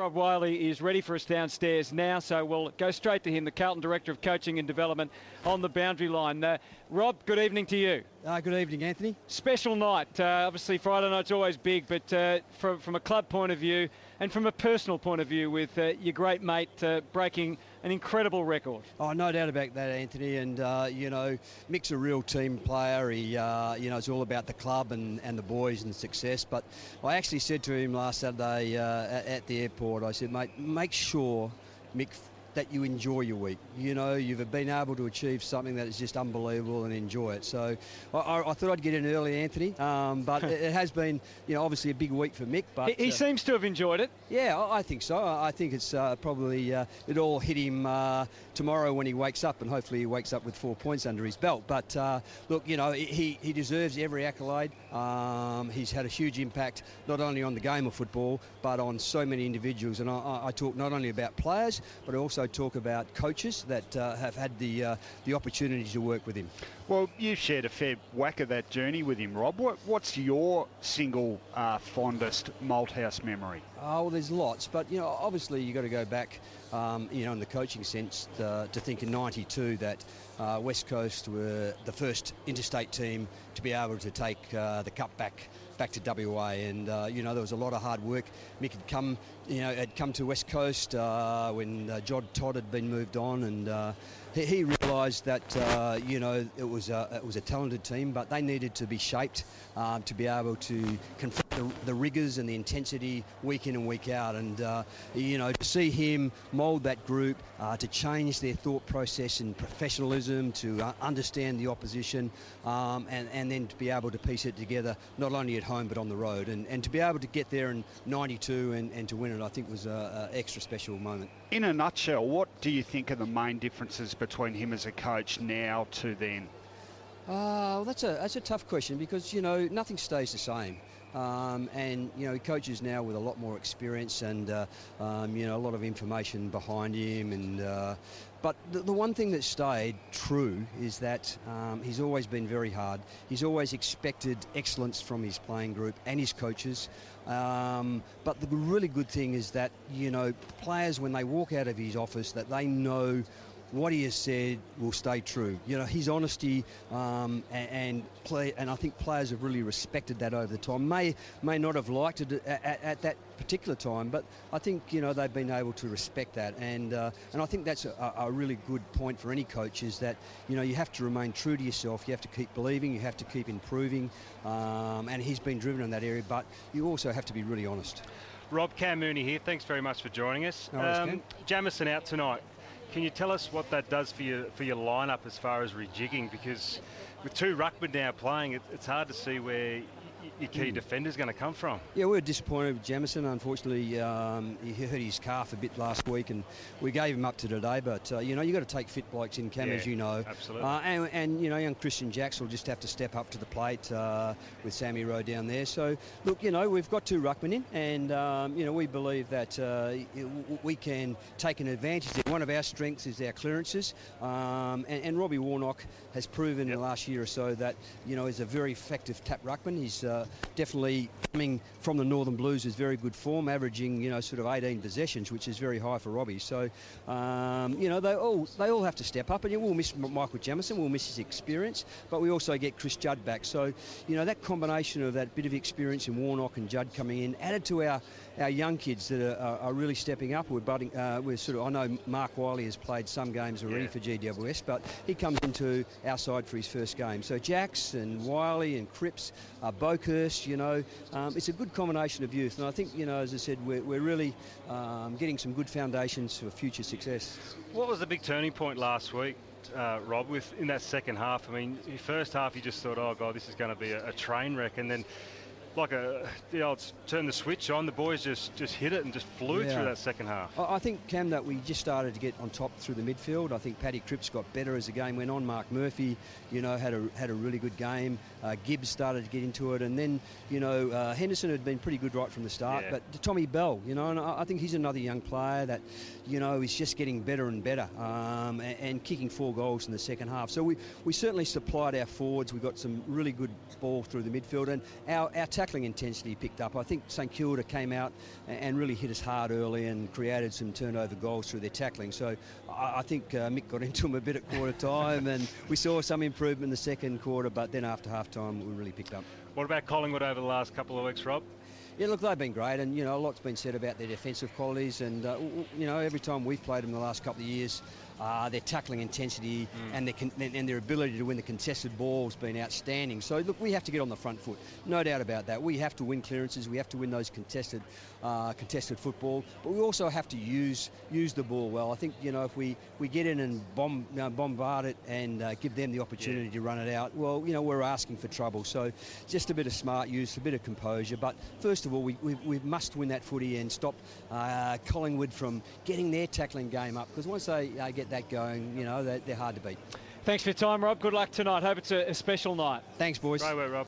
Rob Wiley is ready for us downstairs now, so we'll go straight to him, the Carlton Director of Coaching and Development, on the boundary line. Rob, good evening to you. Good evening, Anthony. Special night. Obviously, Friday night's always big, but from a club point of view and from a personal point of view with your great mate breaking an incredible record. Oh, no doubt about that, Anthony. And, Mick's a real team player. He, it's all about the club and the boys and success. But I actually said to him last Saturday at the airport, I said, mate, make sure, Mick, that you enjoy your week. You've been able to achieve something that is just unbelievable and enjoy it. So I thought I'd get in early, Anthony, but it has been, obviously a big week for Mick. But he seems to have enjoyed it. Yeah, I think so. I think it's probably it all hit him tomorrow when he wakes up, and hopefully he wakes up with 4 points under his belt. But look, he deserves every accolade. He's had a huge impact not only on the game of football but on so many individuals. And I talk not only about players but I also talk about coaches that have had the opportunity to work with him. Well, you've shared a fair whack of that journey with him, Rob. What's your single fondest Malthouse memory? Oh, well, there's lots, but obviously you've got to go back, in the coaching sense, to think in '92 that West Coast were the first interstate team to be able to take the cup back to WA, and there was a lot of hard work. Mick had come to West Coast when Jod Todd had been moved on, and he realised that it was a talented team, but they needed to be shaped to be able to confront the rigours and the intensity week in and week out, and to see him mould that group, to change their thought process and professionalism, to understand the opposition, and then to be able to piece it together not only at home but on the road, and to be able to get there in '92 and to win it, I think was an extra special moment. In a nutshell, what do you think are the main differences between him as a coach now to then? Well, that's a tough question because nothing stays the same, and he coaches now with a lot more experience and a lot of information behind him, and but the one thing that stayed true is that he's always been very hard. He's always expected excellence from his playing group and his coaches, but the really good thing is that players, when they walk out of his office, that they know what he has said will stay true. His honesty and I think players have really respected that over the time. May not have liked it at that particular time, but I think they've been able to respect that, and I think that's a really good point for any coach, is that you have to remain true to yourself. You have to keep believing. You have to keep improving, and he's been driven in that area. But you also have to be really honest. Rob, Cam Mooney here. Thanks very much for joining us. Jamison out tonight. Can you tell us what that does for your lineup as far as rejigging? Because with two ruckmen now playing, it's hard to see where your key defender's going to come from. Yeah, we were disappointed with Jamison. Unfortunately, he hurt his calf a bit last week, and we gave him up to today. But you've got to take fit blokes in, Cam, as you know. Absolutely. And young Christian Jacks will just have to step up to the plate with Sammy Rowe down there. So look, we've got two ruckmen in, and we believe that we can take an advantage. One of our strengths is our clearances, and Robbie Warnock has proven in the last year or so that is a very effective tap ruckman. He's definitely coming from the Northern Blues is very good form, averaging sort of 18 possessions, which is very high for Robbie. So they all have to step up, and we'll miss Michael Jamison, we'll miss his experience, but we also get Chris Judd back. So that combination of that bit of experience in Warnock and Judd coming in, added to our young kids that are really stepping up. I know Mark Wiley has played some games already for GWS, but he comes into our side for his first game. So Jacks and Wiley and Cripps, Bokhurst, it's a good combination of youth, and I think as I said, we're really getting some good foundations for future success. What was the big turning point last week, Rob, in that second half? I mean, your first half you just thought, oh god, this is going to be a train wreck, and then like turn the switch on, the boys just hit it and just flew through that second half. I think, Cam, that we just started to get on top through the midfield. I think Paddy Cripps got better as the game went on. Mark Murphy, had a really good game. Gibbs started to get into it, and then Henderson had been pretty good right from the start. But Tommy Bell, and I think he's another young player that is just getting better and better, and kicking 4 goals in the second half. So we certainly supplied our forwards. We got some really good ball through the midfield, and our tackling intensity picked up. I think St Kilda came out and really hit us hard early and created some turnover goals through their tackling. So I think Mick got into them a bit at quarter time, and we saw some improvement in the second quarter, but then after half time we really picked up. What about Collingwood over the last couple of weeks, Rob? Yeah, look, they've been great, and, you know, a lot's been said about their defensive qualities, and, you know, every time we've played them in the last couple of years, their tackling intensity and their ability to win the contested ball has been outstanding. So, look, we have to get on the front foot, no doubt about that. We have to win clearances, we have to win those contested football, but we also have to use the ball well. I think, you know, if we get in and bombard it and give them the opportunity to run it out, well, you know, we're asking for trouble. So just a bit of smart use, a bit of composure, but first of all, we must win that footy and stop Collingwood from getting their tackling game up, because once they get that going, you know, they're hard to beat. Thanks for your time, Rob. Good luck tonight. Hope it's a special night. Thanks, boys. Great work, Rob.